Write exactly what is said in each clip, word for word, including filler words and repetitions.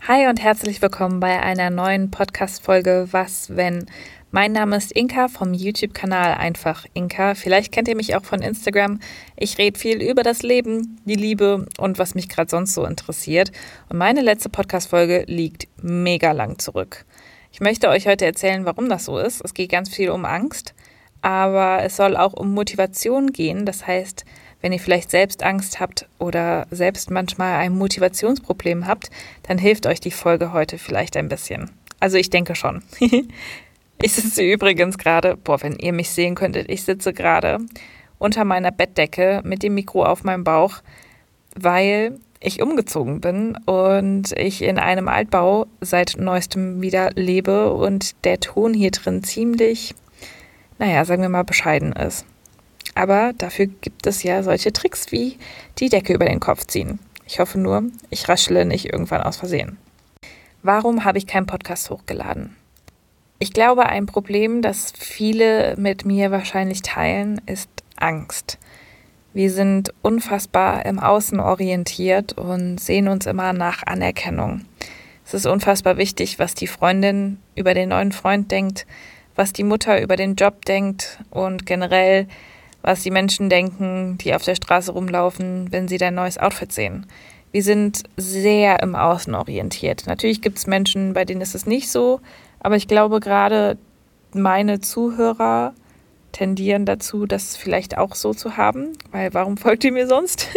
Hi und herzlich willkommen bei einer neuen Podcast-Folge Was, wenn? Mein Name ist Inka vom YouTube-Kanal Einfach Inka. Vielleicht kennt ihr mich auch von Instagram. Ich rede viel über das Leben, die Liebe und was mich gerade sonst so interessiert. Und meine letzte Podcast-Folge liegt mega lang zurück. Ich möchte euch heute erzählen, warum das so ist. Es geht ganz viel um Angst, aber es soll auch um Motivation gehen. Das heißt, wenn ihr vielleicht selbst Angst habt oder selbst manchmal ein Motivationsproblem habt, dann hilft euch die Folge heute vielleicht ein bisschen. Also ich denke schon. Ich sitze übrigens gerade, boah, wenn ihr mich sehen könntet, ich sitze gerade unter meiner Bettdecke mit dem Mikro auf meinem Bauch, weil ich umgezogen bin und ich in einem Altbau seit neuestem wieder lebe und der Ton hier drin ziemlich, naja, sagen wir mal, bescheiden ist. Aber dafür gibt es ja solche Tricks wie die Decke über den Kopf ziehen. Ich hoffe nur, ich raschele nicht irgendwann aus Versehen. Warum habe ich keinen Podcast hochgeladen? Ich glaube, ein Problem, das viele mit mir wahrscheinlich teilen, ist Angst. Wir sind unfassbar im Außen orientiert und sehen uns immer nach Anerkennung. Es ist unfassbar wichtig, was die Freundin über den neuen Freund denkt, was die Mutter über den Job denkt und generell was die Menschen denken, die auf der Straße rumlaufen, wenn sie dein neues Outfit sehen. Wir sind sehr im Außen orientiert. Natürlich gibt es Menschen, bei denen ist es nicht so, aber ich glaube gerade meine Zuhörer tendieren dazu, das vielleicht auch so zu haben, weil warum folgt ihr mir sonst?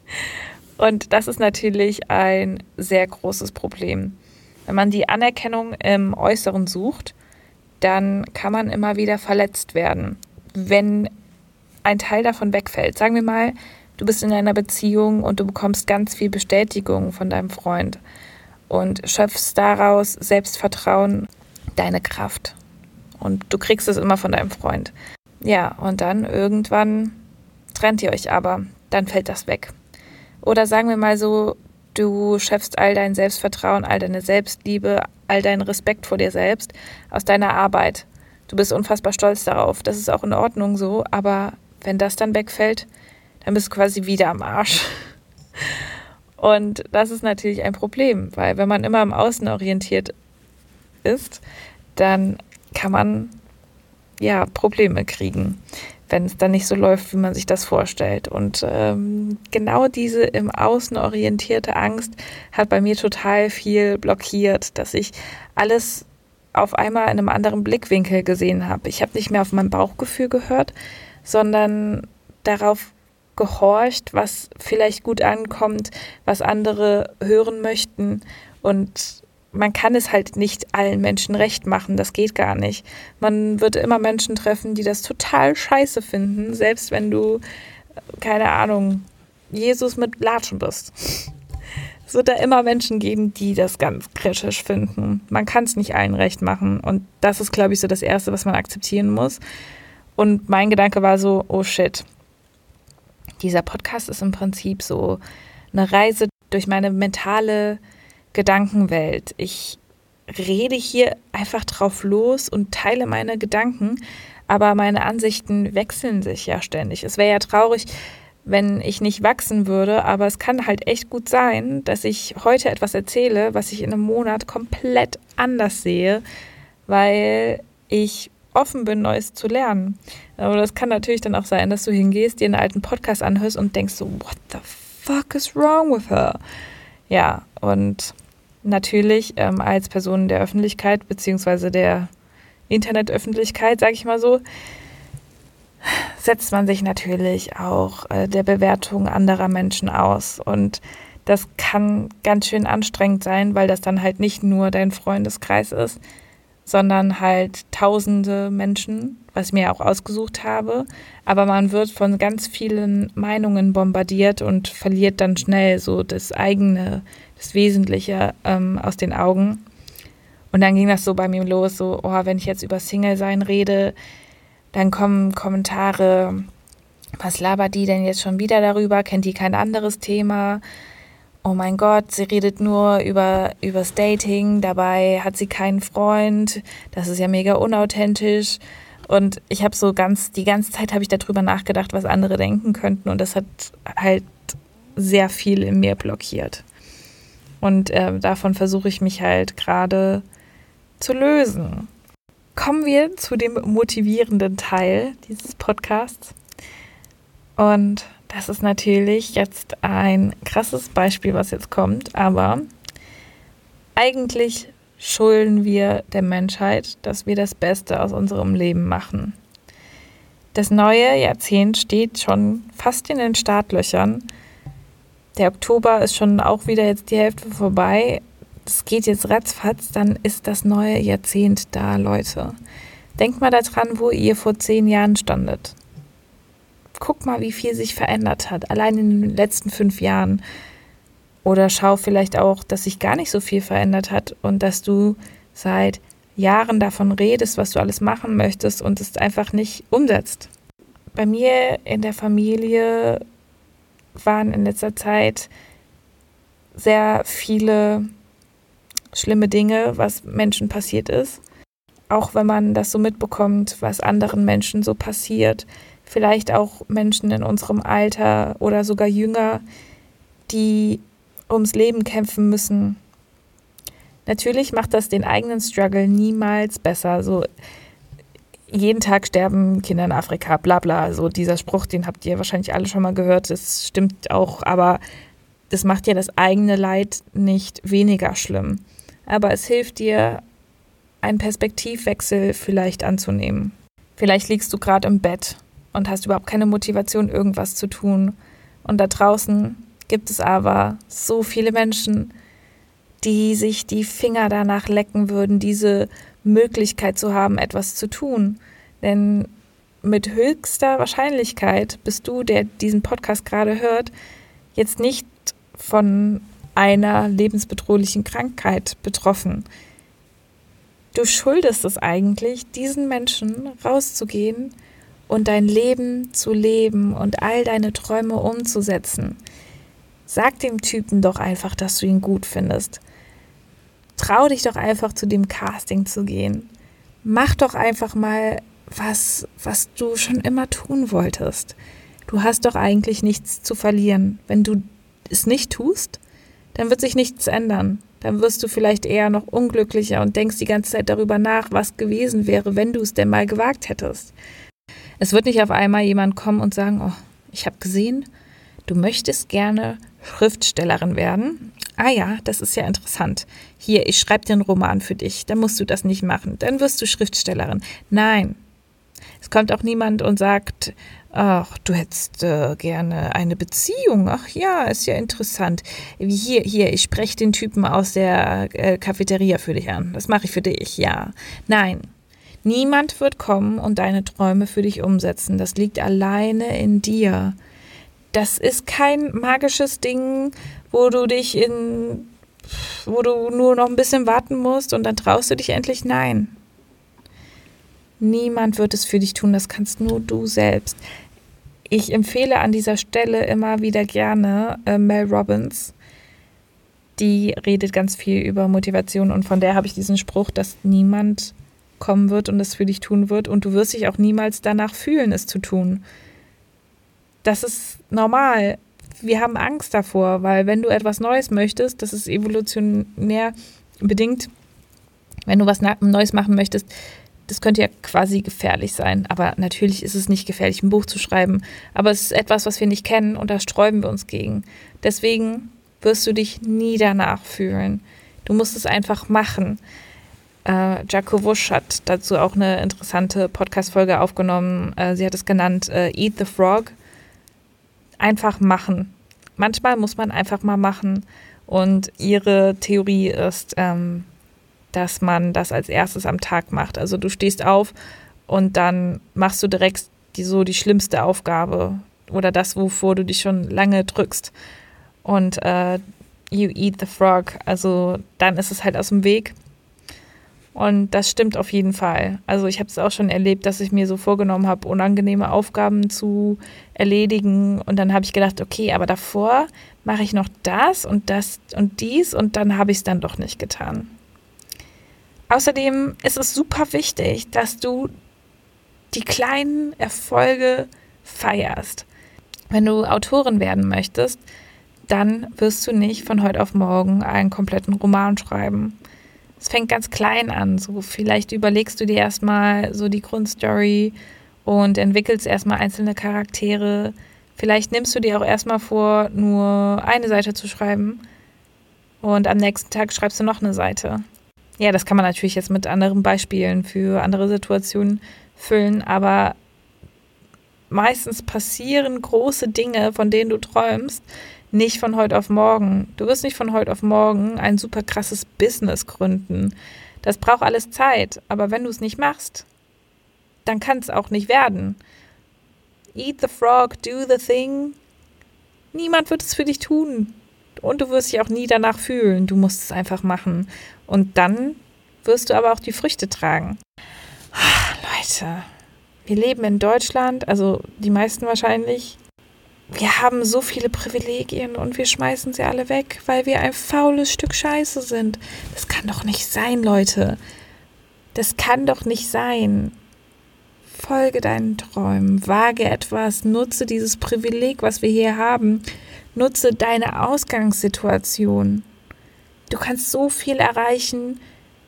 Und das ist natürlich ein sehr großes Problem. Wenn man die Anerkennung im Äußeren sucht, dann kann man immer wieder verletzt werden. Wenn ein Teil davon wegfällt. Sagen wir mal, du bist in einer Beziehung und du bekommst ganz viel Bestätigung von deinem Freund und schöpfst daraus Selbstvertrauen, deine Kraft. Und du kriegst es immer von deinem Freund. Ja, und dann irgendwann trennt ihr euch aber, dann fällt das weg. Oder sagen wir mal so, du schöpfst all dein Selbstvertrauen, all deine Selbstliebe, all deinen Respekt vor dir selbst aus deiner Arbeit. Du bist unfassbar stolz darauf. Das ist auch in Ordnung so, aber wenn das dann wegfällt, dann bist du quasi wieder am Arsch. Und das ist natürlich ein Problem, weil wenn man immer im Außen orientiert ist, dann kann man ja Probleme kriegen, wenn es dann nicht so läuft, wie man sich das vorstellt. Und ähm, genau diese im Außen orientierte Angst hat bei mir total viel blockiert, dass ich alles auf einmal in einem anderen Blickwinkel gesehen habe. Ich habe nicht mehr auf mein Bauchgefühl gehört, sondern darauf gehorcht, was vielleicht gut ankommt, was andere hören möchten. Und man kann es halt nicht allen Menschen recht machen, das geht gar nicht. Man wird immer Menschen treffen, die das total scheiße finden, selbst wenn du, keine Ahnung, Jesus mit Latschen bist. Es wird da immer Menschen geben, die das ganz kritisch finden. Man kann es nicht allen recht machen. Und das ist, glaube ich, so das Erste, was man akzeptieren muss. Und mein Gedanke war so, oh shit, dieser Podcast ist im Prinzip so eine Reise durch meine mentale Gedankenwelt. Ich rede hier einfach drauf los und teile meine Gedanken, aber meine Ansichten wechseln sich ja ständig. Es wäre ja traurig, wenn ich nicht wachsen würde, aber es kann halt echt gut sein, dass ich heute etwas erzähle, was ich in einem Monat komplett anders sehe, weil ich offen bin, Neues zu lernen. Aber das kann natürlich dann auch sein, dass du hingehst, dir einen alten Podcast anhörst und denkst so, what the fuck is wrong with her? Ja, und natürlich ähm, als Person der Öffentlichkeit, beziehungsweise der Internetöffentlichkeit, sage ich mal so, setzt man sich natürlich auch äh, der Bewertung anderer Menschen aus. Und das kann ganz schön anstrengend sein, weil das dann halt nicht nur dein Freundeskreis ist, sondern halt tausende Menschen, was ich mir auch ausgesucht habe. Aber man wird von ganz vielen Meinungen bombardiert und verliert dann schnell so das eigene, das Wesentliche ähm, aus den Augen. Und dann ging das so bei mir los, so, oh, wenn ich jetzt über Single-Sein rede, dann kommen Kommentare, was labert die denn jetzt schon wieder darüber? Kennt die kein anderes Thema? Oh mein Gott, sie redet nur über übers Dating, dabei hat sie keinen Freund. Das ist ja mega unauthentisch. Und ich habe so ganz, die ganze Zeit habe ich darüber nachgedacht, was andere denken könnten. Und das hat halt sehr viel in mir blockiert. Und äh, davon versuche ich mich halt gerade zu lösen. Kommen wir zu dem motivierenden Teil dieses Podcasts. Und das ist natürlich jetzt ein krasses Beispiel, was jetzt kommt, aber eigentlich schulden wir der Menschheit, dass wir das Beste aus unserem Leben machen. Das neue Jahrzehnt steht schon fast in den Startlöchern. Der Oktober ist schon auch wieder jetzt die Hälfte vorbei. Es geht jetzt ratzfatz, dann ist das neue Jahrzehnt da, Leute. Denkt mal daran, wo ihr vor zehn Jahren standet. Guck mal, wie viel sich verändert hat, allein in den letzten fünf Jahren. Oder schau vielleicht auch, dass sich gar nicht so viel verändert hat und dass du seit Jahren davon redest, was du alles machen möchtest und es einfach nicht umsetzt. Bei mir in der Familie waren in letzter Zeit sehr viele schlimme Dinge, was Menschen passiert ist. Auch wenn man das so mitbekommt, was anderen Menschen so passiert. Vielleicht auch Menschen in unserem Alter oder sogar jünger, die ums Leben kämpfen müssen. Natürlich macht das den eigenen Struggle niemals besser. So jeden Tag sterben Kinder in Afrika, bla bla. So dieser Spruch, den habt ihr wahrscheinlich alle schon mal gehört. Das stimmt auch, aber das macht ja das eigene Leid nicht weniger schlimm. Aber es hilft dir, einen Perspektivwechsel vielleicht anzunehmen. Vielleicht liegst du gerade im Bett und hast überhaupt keine Motivation, irgendwas zu tun. Und da draußen gibt es aber so viele Menschen, die sich die Finger danach lecken würden, diese Möglichkeit zu haben, etwas zu tun. Denn mit höchster Wahrscheinlichkeit bist du, der diesen Podcast gerade hört, jetzt nicht von einer lebensbedrohlichen Krankheit betroffen. Du schuldest es eigentlich, diesen Menschen rauszugehen und dein Leben zu leben und all deine Träume umzusetzen. Sag dem Typen doch einfach, dass du ihn gut findest. Trau dich doch einfach, zu dem Casting zu gehen. Mach doch einfach mal was, was du schon immer tun wolltest. Du hast doch eigentlich nichts zu verlieren. Wenn du es nicht tust, dann wird sich nichts ändern. Dann wirst du vielleicht eher noch unglücklicher und denkst die ganze Zeit darüber nach, was gewesen wäre, wenn du es denn mal gewagt hättest. Es wird nicht auf einmal jemand kommen und sagen, oh, ich habe gesehen, du möchtest gerne Schriftstellerin werden. Ah ja, das ist ja interessant. Hier, ich schreibe dir einen Roman für dich. Dann musst du das nicht machen. Dann wirst du Schriftstellerin. Nein. Es kommt auch niemand und sagt, ach, du hättest äh, gerne eine Beziehung. Ach ja, ist ja interessant. Hier, hier, ich spreche den Typen aus der äh, Cafeteria für dich an. Das mache ich für dich, ja. Nein. Niemand wird kommen und deine Träume für dich umsetzen. Das liegt alleine in dir. Das ist kein magisches Ding, wo du dich in, wo du nur noch ein bisschen warten musst und dann traust du dich endlich. Nein. Niemand wird es für dich tun, das kannst nur du selbst. Ich empfehle an dieser Stelle immer wieder gerne äh, Mel Robbins. Die redet ganz viel über Motivation und von der habe ich diesen Spruch, dass niemand kommen wird und es für dich tun wird und du wirst dich auch niemals danach fühlen, es zu tun. Das ist normal. Wir haben Angst davor, weil wenn du etwas Neues möchtest, das ist evolutionär bedingt, wenn du was Neues machen möchtest, das könnte ja quasi gefährlich sein. Aber natürlich ist es nicht gefährlich, ein Buch zu schreiben. Aber es ist etwas, was wir nicht kennen und da sträuben wir uns gegen. Deswegen wirst du dich nie danach fühlen. Du musst es einfach machen. Äh, Jacko Wusch hat dazu auch eine interessante Podcast-Folge aufgenommen. Äh, sie hat es genannt äh, Eat the Frog. Einfach machen. Manchmal muss man einfach mal machen. Und ihre Theorie ist, ähm, dass man das als erstes am Tag macht. Also du stehst auf und dann machst du direkt die, so die schlimmste Aufgabe oder das, wovor du dich schon lange drückst. Und äh, you eat the frog. Also dann ist es halt aus dem Weg. Und das stimmt auf jeden Fall. Also ich habe es auch schon erlebt, dass ich mir so vorgenommen habe, unangenehme Aufgaben zu erledigen. Und dann habe ich gedacht, okay, aber davor mache ich noch das und das und dies und dann habe ich es dann doch nicht getan. Außerdem ist es super wichtig, dass du die kleinen Erfolge feierst. Wenn du Autorin werden möchtest, dann wirst du nicht von heute auf morgen einen kompletten Roman schreiben. Es fängt ganz klein an. So vielleicht überlegst du dir erstmal so die Grundstory und entwickelst erstmal einzelne Charaktere. Vielleicht nimmst du dir auch erstmal vor, nur eine Seite zu schreiben und am nächsten Tag schreibst du noch eine Seite. Ja, das kann man natürlich jetzt mit anderen Beispielen für andere Situationen füllen, aber meistens passieren große Dinge, von denen du träumst, nicht von heute auf morgen. Du wirst nicht von heute auf morgen ein super krasses Business gründen. Das braucht alles Zeit, aber wenn du es nicht machst, dann kann es auch nicht werden. Eat the frog, do the thing. Niemand wird es für dich tun. Und du wirst dich auch nie danach fühlen. Du musst es einfach machen. Und dann wirst du aber auch die Früchte tragen. Ach, Leute, wir leben in Deutschland, also die meisten wahrscheinlich. Wir haben so viele Privilegien und wir schmeißen sie alle weg, weil wir ein faules Stück Scheiße sind. Das kann doch nicht sein, Leute. Das kann doch nicht sein. Folge deinen Träumen, wage etwas, nutze dieses Privileg, was wir hier haben. Nutze deine Ausgangssituation. Du kannst so viel erreichen.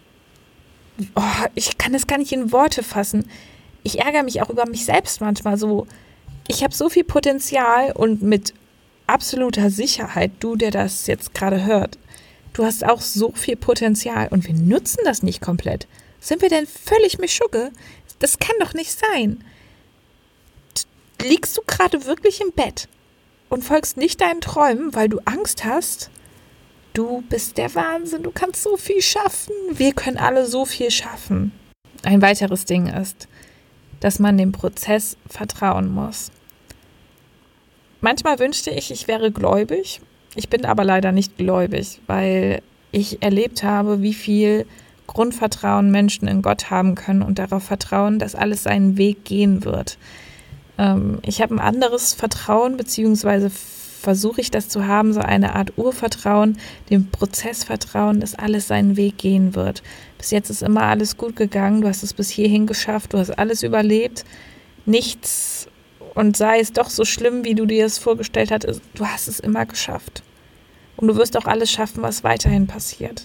Oh, ich kann das gar nicht in Worte fassen. Ich ärgere mich auch über mich selbst manchmal so. Ich habe so viel Potenzial und mit absoluter Sicherheit, du, der das jetzt gerade hört, du hast auch so viel Potenzial und wir nutzen das nicht komplett. Sind wir denn völlig Mischugge? Das kann doch nicht sein. Liegst du gerade wirklich im Bett und folgst nicht deinen Träumen, weil du Angst hast? Du bist der Wahnsinn, du kannst so viel schaffen. Wir können alle so viel schaffen. Ein weiteres Ding ist, dass man dem Prozess vertrauen muss. Manchmal wünschte ich, ich wäre gläubig. Ich bin aber leider nicht gläubig, weil ich erlebt habe, wie viel Grundvertrauen Menschen in Gott haben können und darauf vertrauen, dass alles seinen Weg gehen wird. Ähm, ich habe ein anderes Vertrauen, beziehungsweise versuche ich das zu haben, so eine Art Urvertrauen, dem Prozess vertrauen, dass alles seinen Weg gehen wird. Bis jetzt ist immer alles gut gegangen, du hast es bis hierhin geschafft, du hast alles überlebt, nichts, und sei es doch so schlimm, wie du dir es vorgestellt hast, du hast es immer geschafft. Und du wirst auch alles schaffen, was weiterhin passiert.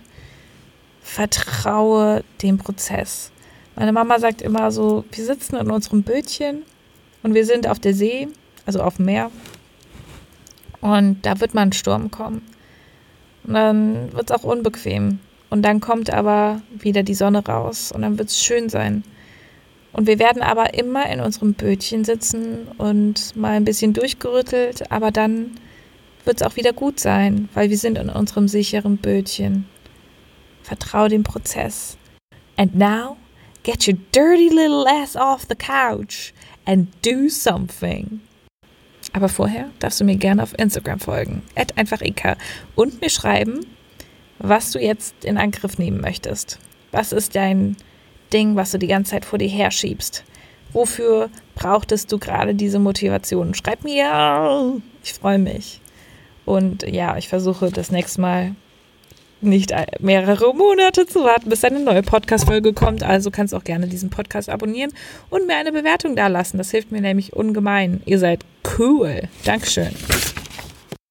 Vertraue dem Prozess. Meine Mama sagt immer so, wir sitzen in unserem Bötchen und wir sind auf der See, also auf dem Meer, und da wird mal ein Sturm kommen. Und dann wird es auch unbequem. Und dann kommt aber wieder die Sonne raus und dann wird es schön sein. Und wir werden aber immer in unserem Bötchen sitzen und mal ein bisschen durchgerüttelt, aber dann wird es auch wieder gut sein, weil wir sind in unserem sicheren Bötchen. Vertrau dem Prozess. And now, get your dirty little ass off the couch and do something. Aber vorher darfst du mir gerne auf Instagram folgen, at einfach Inka, und mir schreiben, was du jetzt in Angriff nehmen möchtest. Was ist dein Ding, was du die ganze Zeit vor dir herschiebst? Wofür brauchtest du gerade diese Motivation? Schreib mir, ich freue mich. Und ja, ich versuche das nächste Mal nicht mehrere Monate zu warten, bis eine neue Podcast-Folge kommt. Also kannst du auch gerne diesen Podcast abonnieren und mir eine Bewertung dalassen. Das hilft mir nämlich ungemein. Ihr seid cool. Dankeschön.